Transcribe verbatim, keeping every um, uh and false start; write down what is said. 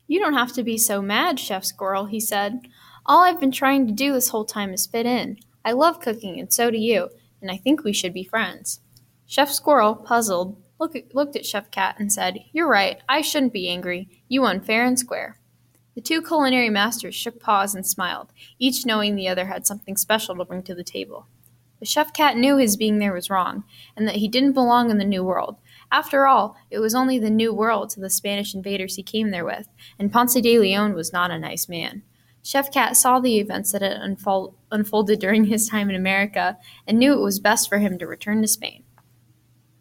You don't have to be so mad, Chef Squirrel, he said. All I've been trying to do this whole time is fit in. I love cooking, and so do you, and I think we should be friends. Chef Squirrel, puzzled, look at, looked at Chef Cat and said, You're right, I shouldn't be angry. You won fair and square. The two culinary masters shook paws and smiled, each knowing the other had something special to bring to the table. The chef cat knew his being there was wrong, and that he didn't belong in the New World. After all, it was only the New World to the Spanish invaders he came there with, and Ponce de Leon was not a nice man. Chef Cat saw the events that had unfold- unfolded during his time in America and knew it was best for him to return to Spain.